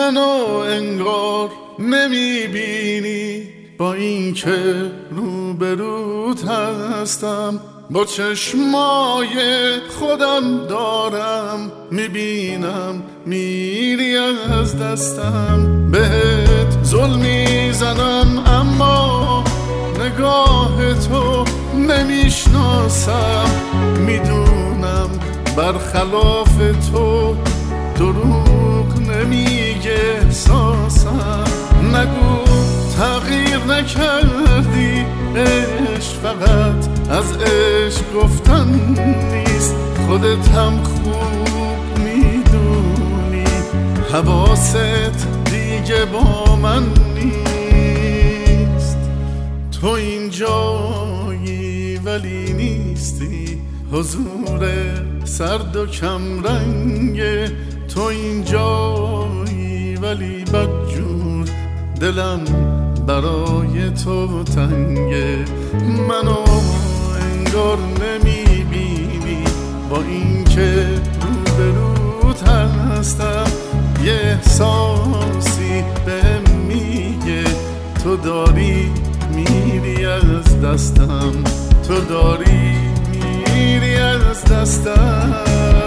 منو انگار نمیبینی، با این که روبروت هستم، با چشمای خودم دارم میبینم میری از دستم. بهت ظلم میزنم اما نگاه تو نمیشناسم، میدونم برخلاف تو دروغ نمیگه احساسم. نگو تغییر نکردی، عشق فقط از عشق گفتن نیست، خودت هم خوب میدونی حواست دیگه با من نیست. تو اینجایی ولی نیستی، حضور سرد و کمرنگه. تو اینجایی ولی بدجور، دلم برای تو تنگه. منو انگار نمیبینی، با این که روبروت هستم، یه احساسی بهم میگه تو داری میری از دستم، تو داری میری از دستم.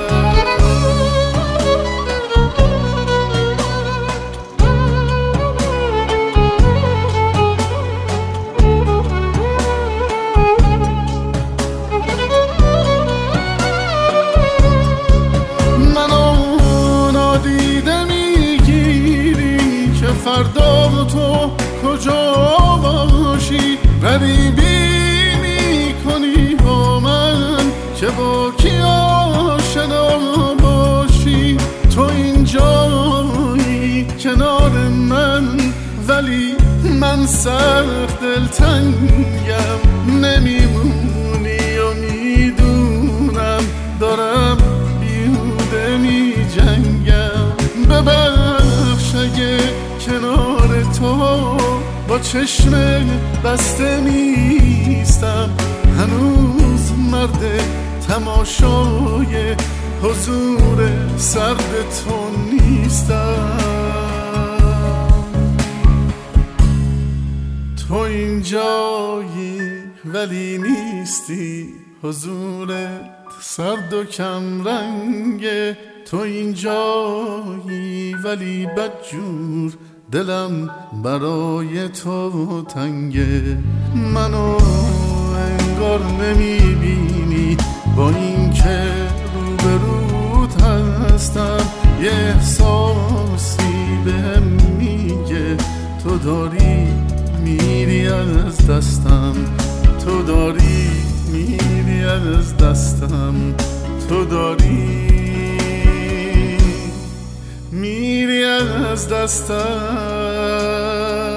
فردا تو کجا باشی، غریبی میکنی با من که با کی آشنا باشی. تو اینجایی کنار من ولی من سخت دلتنگم، نمیمونی و میدونم دارم بیهوده میجنگم. ببخش اگه کنار تو با چشم بسته نیستم، هنوز مرد تماشای حضور سرد تو نیستم. تو اینجایی ولی نیستی، حضورت سرد و کمرنگه. تو اینجایی ولی بدجور، دلم برای تو تنگه. منو انگار نمیبینی، با این که روبروت هستم، یه احساسی بهم میگه تو داری میری از دستم، تو داری میری از دستم، تو داری میری از دستم.